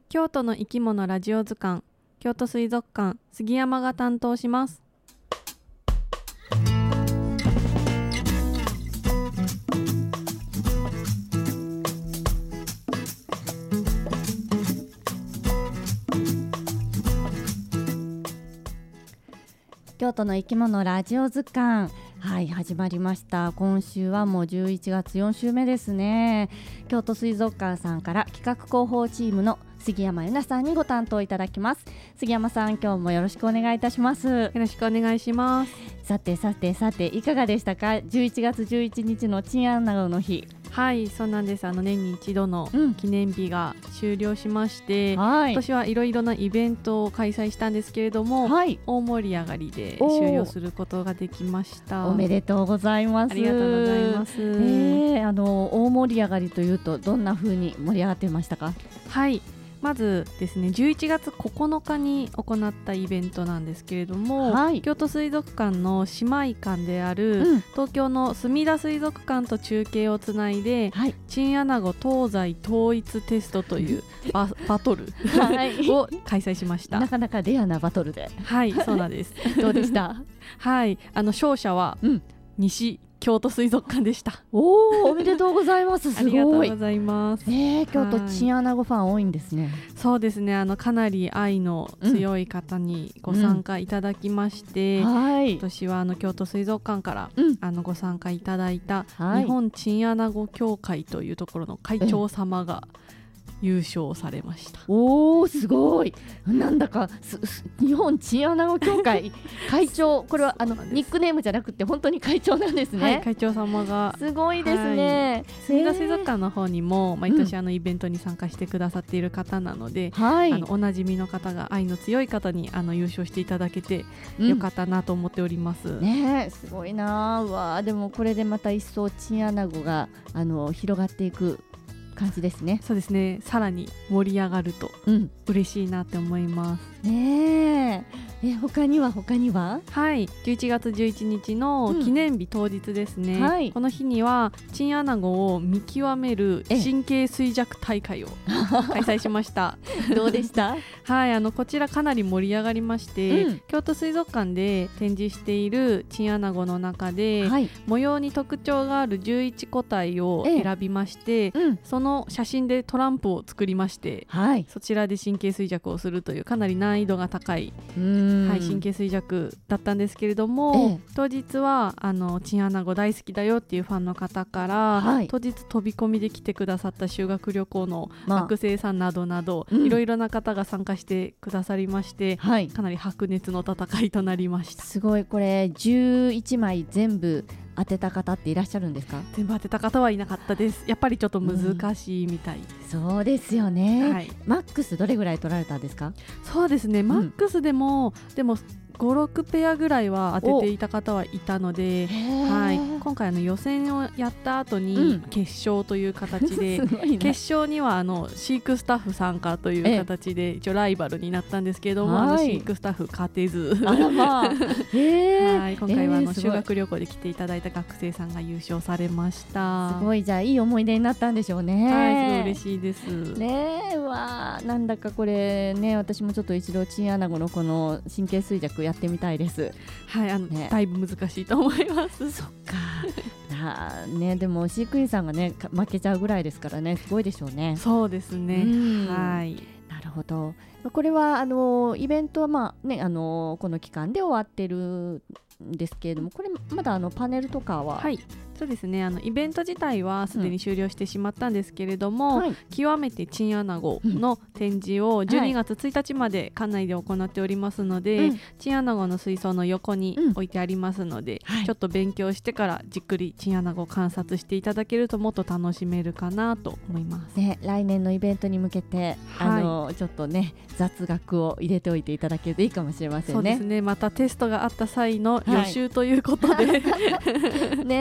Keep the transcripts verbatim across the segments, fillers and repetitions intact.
京都の生き物ラジオ図鑑、京都水族館杉山が担当します。 京都の生き物ラジオ図鑑、はい、始まりました。今週はもうじゅういちがつよん週目ですね。京都水族館さんから企画広報チームの杉山由奈さんにご担当いただきます。杉山さん、今日もよろしくお願いいたします。よろしくお願いします。 さてさてさて、いかがでしたか？じゅういちがつじゅういちにちのチンアナゴの日。 はい、そうなんです。あの年に一度の記念日が終了しまして、うん、はい、今年はいろいろなイベントを開催したんですけれども、はい、大盛り上がりで終了することができました。 おめでとうございます。 ありがとうございます。えー、あの大盛り上がりというとどんな風に盛り上がっていましたか？ はい、まずですね、じゅういちがつここのかに行ったイベントなんですけれども、はい、京都水族館の姉妹館である、うん、東京のすみだ水族館と中継をつないで、はい、チンアナゴ東西統一テストというバ, バトル、はい、を開催しました。 なかなかレアなバトルで。 はい、そうなんですどうでした？ はい、あの勝者は、うん、西京都水族館でした。 おー、おめでとうございますすごい。 ありがとうございます。 えー、京都チンアナゴファン多いんですね。 そうですね、あのかなり愛の強い方にご参加いただきまして、うんうん、今年はあの京都水族館から、うん、あのご参加いただいた日本チンアナゴ協会というところの会長様が優勝されました。 おー、すごい。なんだか日本チンアナゴ協会会長、これはあのニックネームじゃなくて本当に会長なんですね。 はい、会長様がすごいですね。 すみだ水族館の方にも毎年あのイベントに参加してくださっている方なので、うん、あのおなじみの方が愛の強い方にあの優勝していただけてよかったなと思っております、 うん、ね、すごいな。うわ、でもこれでまた一層チンアナゴがあの広がっていく感じですね。 そうですね、さらに盛り上がると嬉しいなって思います、 うん、ねえ。え、他には他にははい、じゅういちがつじゅういちにちの記念日当日ですね、うん、はい、この日にはチンアナゴを見極める神経衰弱大会を開催しましたどうでした？ はい、あのこちらかなり盛り上がりまして、うん、京都水族館で展示しているチンアナゴの中で、はい、模様に特徴があるじゅういち個体を選びまして、うん、その写真でトランプを作りまして、はい、そちらで神経衰弱をするというかなり難易度が高い、うーん、はい、神経衰弱だったんですけれども、ええ、当日はあのチンアナゴ大好きだよっていうファンの方から、はい、当日飛び込みで来てくださった修学旅行の学生さんなどなど、まあ、いろいろな方が参加してくださりまして、はい、かなり白熱の戦いとなりました。 すごい。これじゅういちまい全部当てた方っていらっしゃるんですか？ 全部当てた方はいなかったです。やっぱりちょっと難しいみたいです、 うん、そうですよね、はい、マックスどれぐらい取られたんですか？ そうですね、マックスでも、うん、でもご、ろくペアぐらいは当てていた方はいたので、はい、今回あの予選をやった後に決勝という形で、うん、決勝にはあの飼育スタッフ参加という形で一応ライバルになったんですけども、あの飼育スタッフ勝てず、あら、まあ、はい、今回はあの修学旅行で来ていただいた学生さんが優勝されました。 すごい。じゃあいい思い出になったんでしょうね。 はい、すごい嬉しいですね。え、わ、なんだかこれね、私もちょっと一度チンアナゴのこの神経衰弱やってみたいです。 はい、あの、ね、だいぶ難しいと思います。 そっかな、ね、でも飼育員さんがね負けちゃうぐらいですからね、すごいでしょうね。 そうですね、はい、 なるほど。これはあのイベントは、まあね、あのこの期間で終わってるんですけれども、これまだあのパネルとかは？はい、 そうですね、あのイベント自体はすでに終了してしまったんですけれども、うん、はい、極めてチンアナゴの展示をじゅうにがつついたちまで館内で行っておりますので、うん、チンアナゴの水槽の横に置いてありますので、うん、はい、ちょっと勉強してからじっくりチンアナゴを観察していただけるともっと楽しめるかなと思います、 ね、来年のイベントに向けて、はい、あのちょっとね雑学を入れておいていただけるといいかもしれませんね。 そうですね、またテストがあった際の予習ということで、 はいね、はい、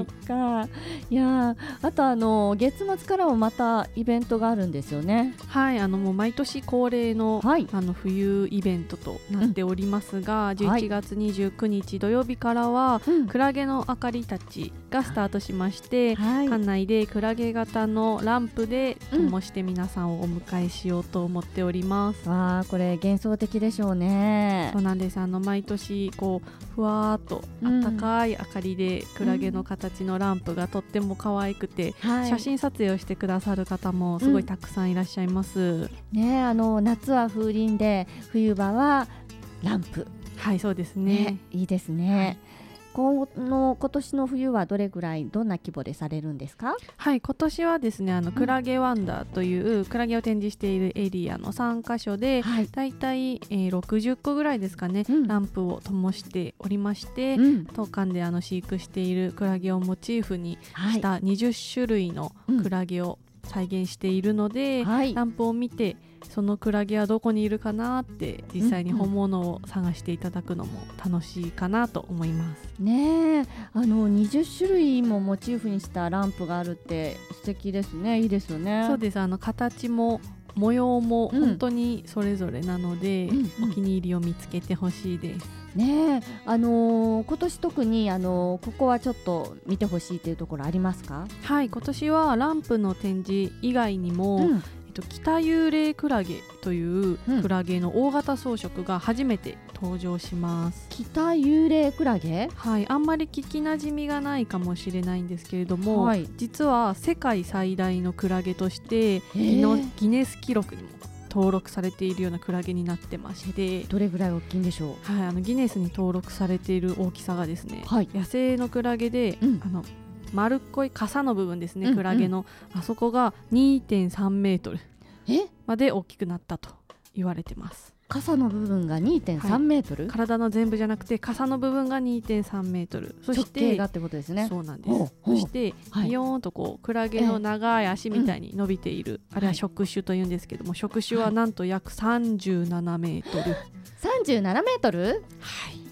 そっか。いやあとあの月末からもまたイベントがあるんですよね。 はい、あのもう毎年恒例の、はい、あの冬イベントとなっておりますが、うん、じゅういちがつにじゅうくにち土曜日からは、うん、クラゲの明かりたちがスタートしまして、はい、館内でクラゲ型のランプで灯して皆さんをお迎えしようと思っております、 うん、わあこれ幻想的でしょうね。 そうなんです。あの毎年こうふわーっとあったかい明かりで、うん、クラゲの形のランプがとっても可愛くて、うん、写真撮影をしてくださる方もすごいたくさんいらっしゃいます、うん、 ね、あの夏は風鈴で冬場はランプ。 はい、そうです ね, ねいいですね、はい。この今年の冬はどれぐらいどんな規模でされるんですか？ はい、今年はですねあのクラゲワンダーという、うん、クラゲを展示しているエリアのさんかしょで、はい、だいたい、えー、ろくじゅっこぐらいですかね、うん、ランプを灯しておりまして、うん、当館であの飼育しているクラゲをモチーフにしたにじゅっしゅるいのクラゲを再現しているので、はい、ランプを見てそのクラゲはどこにいるかなって実際に本物を探していただくのも楽しいかなと思います、 うんうん、ねえ、あのにじゅっしゅるいもモチーフにしたランプがあるって素敵ですね。いいですよね。 そうです。あの形も模様も本当にそれぞれなので、うん、お気に入りを見つけてほしいですね。え、あのー、今年特に、あのー、ここはちょっと見てほしいというところありますか？ はい、今年はランプの展示以外にも、うん、えっと、北幽霊クラゲというクラゲの大型装飾が初めて登場します、 うん、北幽霊クラゲ、 はい、あんまり聞きなじみがないかもしれないんですけれども、はい、実は世界最大のクラゲとしてギノ、ギネス記録にも登録されているようなクラゲになってまして、 どれぐらい大きいんでしょう？はい、あのギネスに登録されている大きさがですね、はい、野生のクラゲで、うん、あの丸っこい傘の部分ですね、うんうん、クラゲのあそこが にてんさんメートルまで大きくなったと言われてます。 傘の部分が にてんさんメートル、 はい、体の全部じゃなくて傘の部分が にてんさんメートル、そして直径がってことですね。 そうなんです。そしてビヨーンとこうクラゲの長い足みたいに伸びている、えー、あれは触手というんですけども、触手はなんと約さんじゅうななメートル、 さんじゅうななメートル、はい、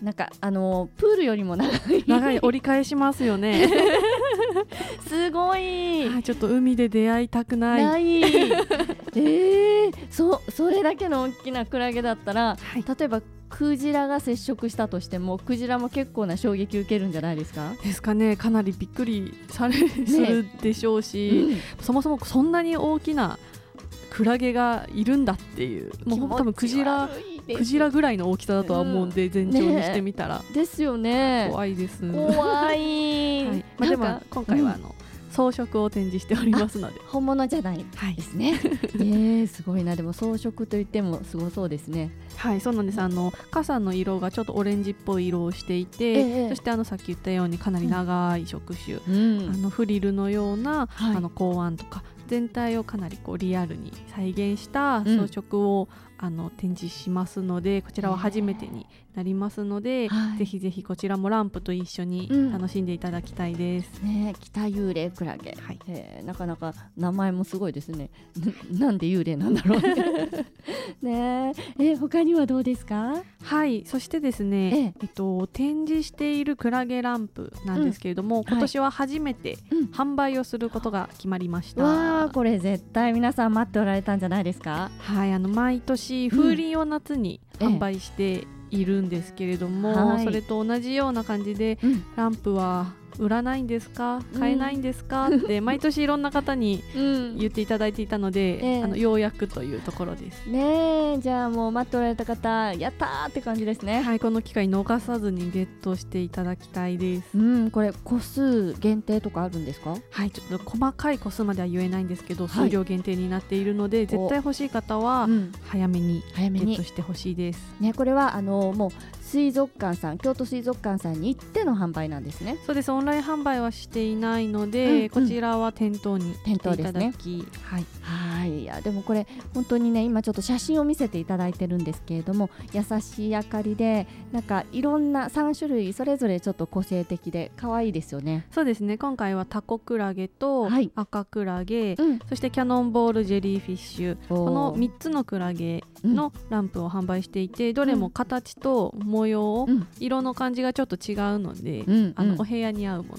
なんかあのプールよりも長い長い、折り返しますよねすごい、 はい、ちょっと海で出会いたくないないえー、そ, それだけの大きなクラゲだったら、はい、例えばクジラが接触したとしてもクジラも結構な衝撃受けるんじゃないですか？ ですかね。かなりびっくりされ、ね、するでしょうし、うん、そもそもそんなに大きなクラゲがいるんだっていう、もう多分クジラクジラぐらいの大きさだとは思うんで、うん、全長にしてみたら、 ね、ですよね。 怖いです。 怖い、はい、 まあ、でも今回はあの、うん、装飾を展示しておりますので本物じゃないですね、はい、えー、すごいな。でも装飾といってもすごそうですね。 はい、そうなんです。あの傘の色がちょっとオレンジっぽい色をしていて、えー、そしてあのさっき言ったようにかなり長い触手、うん、あのフリルのような、はい、あの孔案とか全体をかなりこうリアルに再現した装飾を、うん、あの展示しますので、こちらは初めてになりますので、えーはい、ぜひぜひこちらもランプと一緒に楽しんでいただきたいです、 うんね、北幽霊クラゲ、はい、えー、なかなか名前もすごいですね。 な, なんで幽霊なんだろうねええ、他にはどうですか？ はい、そしてですね、えええっと、展示しているクラゲランプなんですけれども、うん、今年は初めて販売をすることが決まりました、うん、 わー、これ絶対皆さん待っておられたんじゃないですか？ はい、あの毎年風鈴を夏に販売しているんですけれども、ええ、はい、それと同じような感じで、うん、ランプは売らないんですか、買えないんですか、うん、って毎年いろんな方に言っていただいていたので、うん、えー、あのようやくというところですね。じゃあもう待っておられた方やったーって感じですね。 はい、この機会逃さずにゲットしていただきたいです、 うん、これ個数限定とかあるんですか？ はい、ちょっと細かい個数までは言えないんですけど、数量限定になっているので、はい、絶対欲しい方は早めにゲットしてほしいです、 ね、これはあのもう水族館さん、京都水族館さんに行っての販売なんですね。 そうです。オンライン販売はしていないので、うんうん、こちらは店頭に来ていただき、ね、はい、 はい、いやでもこれ本当にね、今ちょっと写真を見せていただいてるんですけれども、優しい明かりでなんかいろんなさんしゅるいそれぞれちょっと個性的で可愛いですよね。 そうですね。今回はタコクラゲと赤クラゲ、はい、うん、そしてキャノンボールジェリーフィッシュ、このみっつのクラゲのランプを販売していて、どれも形と模様、うん、色の感じがちょっと違うので、うん、あのお部屋に合うものを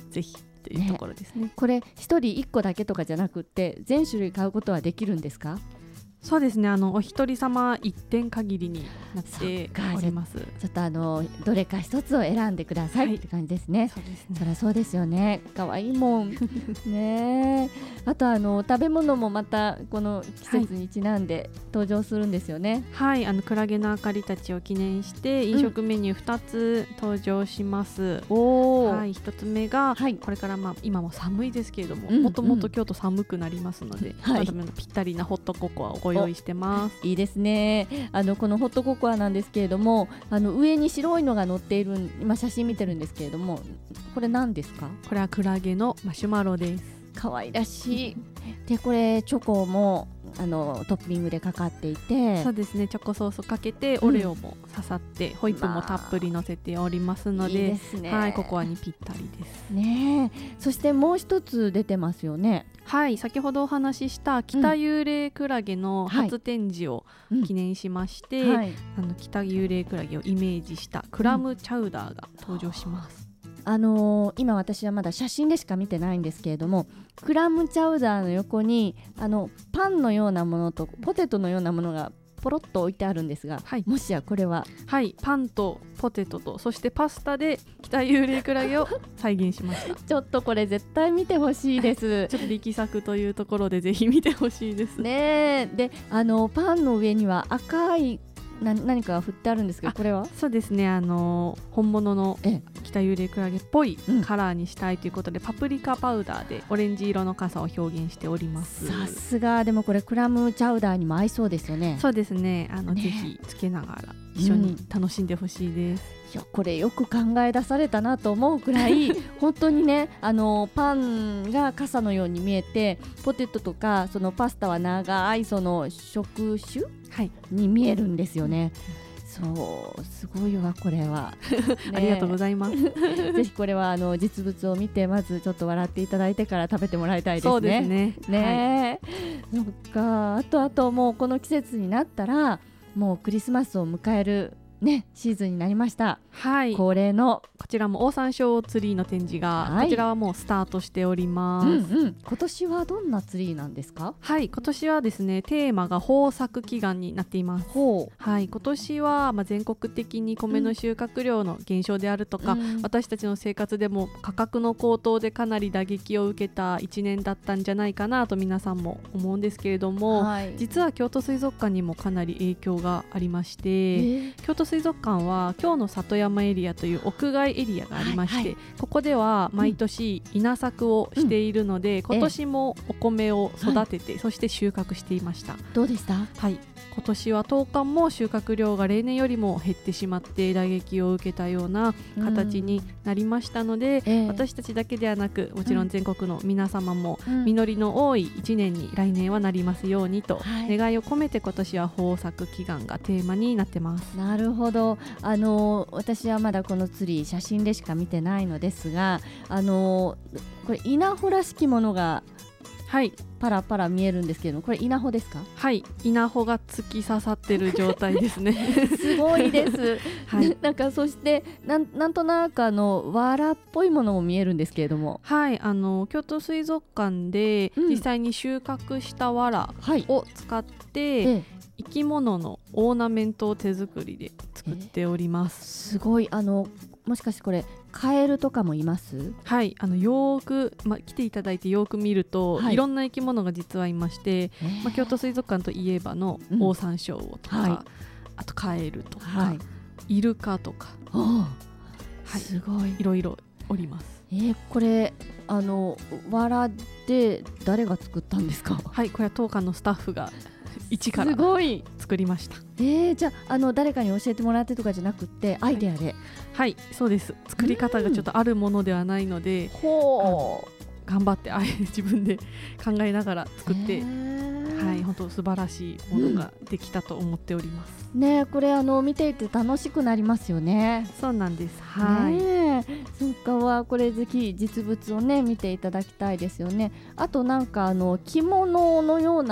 ぜひというところですね。 ね、これひとりいっこだけとかじゃなくって全種類買うことはできるんですか？ そうですね、あのお一人様一点限りになっております。 ちょっとあのどれか一つを選んでください、はい、って感じですね。 そうですね。 そりゃそうですよね。可愛いもんね。あとあの食べ物もまたこの季節にちなんで登場するんですよね。 はい、あのクラゲの明かりたちを記念して飲食メニューふたつ登場します。うん、おはい、ひとつめが、はい、これから、まあ、今も寒いですけれども、うんうん、もともと京都寒くなりますので、はい、ぴったりなホットココアをご用意してます。 いいですね。あのこのホットココアなんですけれども、あの上に白いのが乗っている、今写真見てるんですけれども、これ何ですか？ これはクラゲのマシュマロです。 可愛らしいで、これチョコもあのトッピングでかかっていて、 そうですね、チョコソースかけてオレオも刺さって、うん、ホイップもたっぷり乗せておりますので、まあ、いいですね。はい、ココアにぴったりですね。そしてもう一つ出てますよね。 はい、先ほどお話しした北幽霊クラゲの初展示を記念しまして、うんはい、あの北幽霊クラゲをイメージしたクラムチャウダーが登場します。 あのー、今私はまだ写真でしか見てないんですけれども、クラムチャウダーの横にあのパンのようなものとポテトのようなものがポロッと置いてあるんですが、はい、もしやこれは？ はい、パンとポテトとそしてパスタで北幽霊クラゲを再現しましたちょっとこれ絶対見てほしいですちょっと力作というところでぜひ見てほしいですね。で、あのパンの上には赤いな何かが振ってあるんですけど、これは？ そうですね、あの本物の北幽霊クラゲっぽいカラーにしたいということで、うん、パプリカパウダーでオレンジ色の傘を表現しております。 さすが。でもこれクラムチャウダーにも合いそうですよね。 そうですね、あの、ね、ぜひつけながら一緒に楽しんでほしいです、 うん、いやこれよく考え出されたなと思うくらい本当にね、あのパンが傘のように見えて、ポテトとかそのパスタは長いその触手、はい、に見えるんですよね。そうすごいわこれは、 ね、ありがとうございますぜひこれはあの実物を見てまずちょっと笑っていただいてから食べてもらいたいですね。 そうですね。 ね、はい、そっか。あとあともうこの季節になったらもうクリスマスを迎えるね、シーズンになりました。はい、恒例のこちらもオオサンショウツリーの展示が、はい、こちらはもうスタートしております、うんうん、今年はどんなツリーなんですか？ はい、今年はですね、テーマが豊作祈願になっています。ほう、はい、今年は、まあ、全国的に米の収穫量の減少であるとか、うん、私たちの生活でも価格の高騰でかなり打撃を受けたいちねんだったんじゃないかなと皆さんも思うんですけれども、はい、実は京都水族館にもかなり影響がありまして、えー、京都水族館は京の里山エリアという屋外エリアがありまして、はいはい、ここでは毎年稲作をしているので、うん、今年もお米を育てて、えー、そして収穫していました。 どうでした？ はい、今年は当館も収穫量が例年よりも減ってしまって打撃を受けたような形になりましたので、うん、えー、私たちだけではなくもちろん全国の皆様も実りの多いいちねんに来年はなりますようにと願いを込めて、今年は豊作祈願がテーマになってます。 なるほど。あの私はまだこのツリー写真でしか見てないのですが、あのこれ稲穂らしきものがはい、パラパラ見えるんですけど、これ稲穂ですか？ はい、稲穂が突き刺さってる状態ですねすごいです、はい、なんかそしてな ん, なんとなくあの藁っぽいものも見えるんですけれども、 はい、あの京都水族館で実際に収穫した藁を使って、うん、はい、生き物のオーナメントを手作りで作っております。 すごい。あのもしかしてこれカエルとかもいます？はい、 あのよーく、ま、来ていただいてよく見ると、はい、いろんな生き物が実はいまして、ま、京都水族館といえばのオオサンショウウオとか、うん、はい、あとカエルとか、はい、イルカとか、はい、すごいいろいろおります。 えー、これあの藁で誰が作ったんですか？ はい、これは当館のスタッフが一から作りました。 えー、じゃあ、あの誰かに教えてもらってとかじゃなくってアイデアで？はい、 はい、そうです。作り方がちょっとあるものではないので、ほう、頑張ってあ自分で考えながら作って、えー、はい、本当素晴らしいものができたと思っております、 うん、ね、これあの見ていて楽しくなりますよね。 そうなんです。はい、 ね、そうかはこれぜひ実物をね見ていただきたいですよね。あとなんかあの着物のような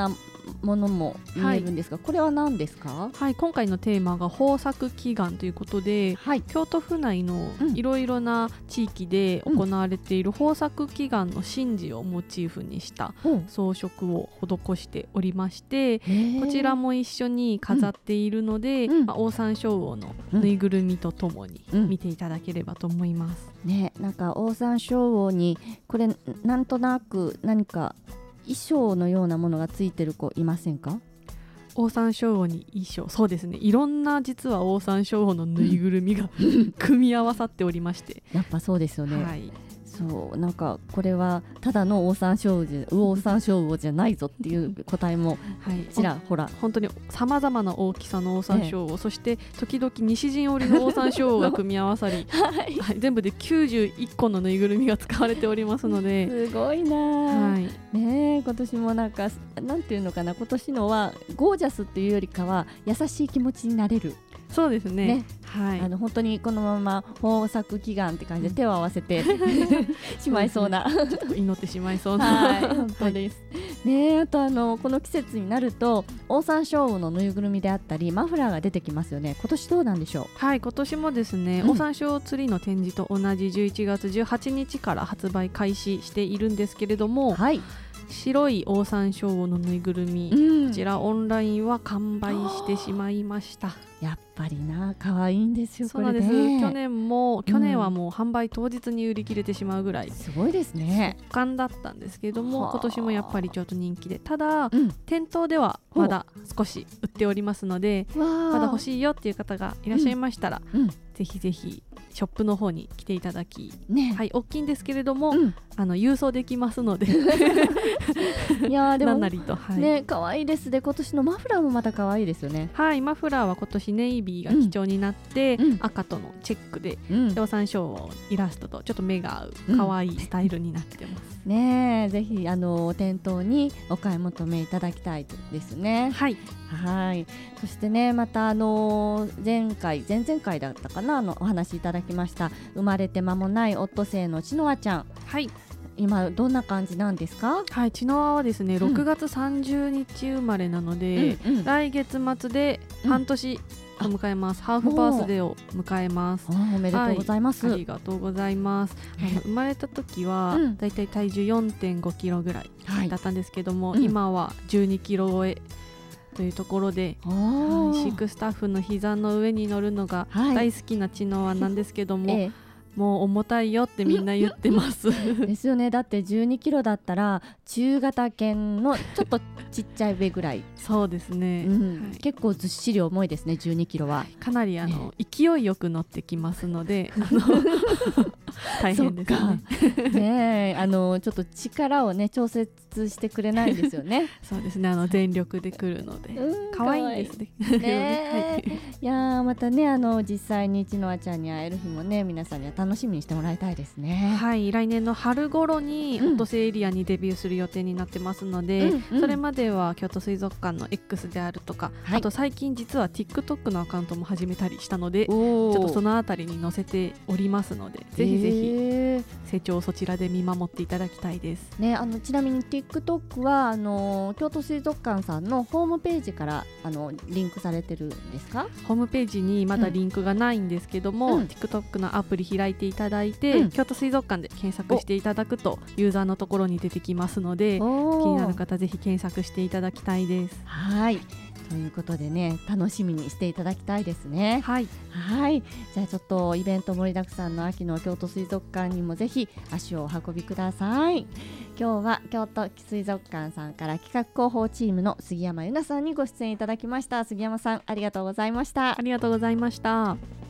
ものも見えるんですが、はい、これは何ですか？ はい、今回のテーマが豊作祈願ということで、はい、京都府内のいろいろな地域で行われている豊作祈願の神事をモチーフにした装飾を施しておりまして、こちらも一緒に飾っているので、うんまあ、オオサンショウウオのぬいぐるみとともに見ていただければと思います、 うんね、なんかオオサンショウウオにこれなんとなく何か衣装のようなものがついてる子いませんか？ オオサンショウウオに衣装、そうですね、いろんな実はオオサンショウウオのぬいぐるみが組み合わさっておりまして、 やっぱそうですよね、 はい、 そうなんかこれはただのオオサンショウウオサンショウウオじゃないぞっていう答えもちらほら、はい、 本当にさまざまな大きさのオオサンショウウオ、ええ、そして時々西陣織のオオサンショウウオが組み合わさり、はいはい、全部できゅうじゅういっこのぬいぐるみが使われておりますので、 すごいな、はい、ね、今年もなんかなんていうのかな、今年のはゴージャスっていうよりかは優しい気持ちになれる。 そうです ね, ね、 はい、 あの本当にこのまま豊作祈願って感じで手を合わせてしまいそうなちょっと祈ってしまいそうなはい本当です、はい、ね、あとあのこの季節になるとオオサンショウウオのぬいぐるみであったりマフラーが出てきますよね。今年どうなんでしょう？ はい、今年もですね、うん、オオサンショウウオツリーの展示と同じじゅういちがつじゅうはちにちから発売開始しているんですけれども、はい、白いオオサンショウウオのぬいぐるみ、うん、こちらオンラインは完売してしまいました。 やっぱりな、可愛いんですよ。 そうなんです、ね、去年も去年はもう販売当日に売り切れてしまうぐらい、うん、 すごいですね。 速乾だったんですけれども、今年もやっぱりちょっと人気で、ただ、うん、店頭ではまだ少し売っておりますので、まだ欲しいよっていう方がいらっしゃいましたら、うんうん、ぜひぜひショップの方に来ていただき、ね、はい、大きいんですけれども、うん、あの郵送できますのでいやでもなんなりと、はい、 ね、可愛いですで、今年のマフラーもまた可愛いですよね。 はい、マフラーは今年ネイビーが基調になって、うん、赤とのチェックで、うん、オオサンショウウオイラストとちょっと目が合う可愛いスタイルになってます、 うん、ねえ、ぜひあの店頭にお買い求めいただきたいですね。 はい、 はい、そしてね、またあの前回前々回だったかな、あのお話いただきました生まれて間もないオットセイのチノアちゃん、 はい、 今どんな感じなんですか？ はい、チノアはですね、うん、ろくがつさんじゅうにち生まれなので、うんうん、来月末で半年を迎えます、うん、ハーフバースデーを迎えます。 おめでとうございます、 はい、ありがとうございます。あの生まれた時は、うん、だいたい体重 よんてんごキロぐらいだったんですけども、はい、今はじゅうにキロ超えというところで、はい、飼育スタッフの膝の上に乗るのが大好きなチノアなんですけども、はいええ、もう重たいよってみんな言ってますですよね。だってじゅうにキロだったら中型犬のちょっとちっちゃい上ぐらいそうですね、 うんはい、結構ずっしり重いですね。じゅうにキロはかなりあの、ね、勢いよく乗ってきますのであの大変ですねねえ、あのちょっと力をね調節してくれないんですよねそうですね、あの全力で来るので可愛いですねねはい、いやまたね、あの実際にチノアちゃんに会える日もね、皆さんには楽しみにしてもらいたいですね。 はい、来年の春頃にオットセイエリアにデビューする予定になってますので、うんうん、それまでは京都水族館の X であるとか、はい、あと最近実は TikTok のアカウントも始めたりしたので、ちょっとそのあたりに載せておりますので、ぜひぜひ成長をそちらで見守っていただきたいです、 ね、あのちなみに TikTok はあの京都水族館さんのホームページからあのリンクされてるんですか？ ホームページにまだリンクがないんですけども、うん、TikTok のアプリ開いていただいて、うん、京都水族館で検索していただくとユーザーのところに出てきますので、気になる方ぜひ検索していただきたいです。 はい、ということでね、楽しみにしていただきたいですね。はい、はい、じゃあちょっとイベント盛りだくさんの秋の京都水族館にもぜひ足をお運びください。今日は京都水族館さんから企画広報チームの杉山由奈さんにご出演いただきました。杉山さん、ありがとうございました。 ありがとうございました。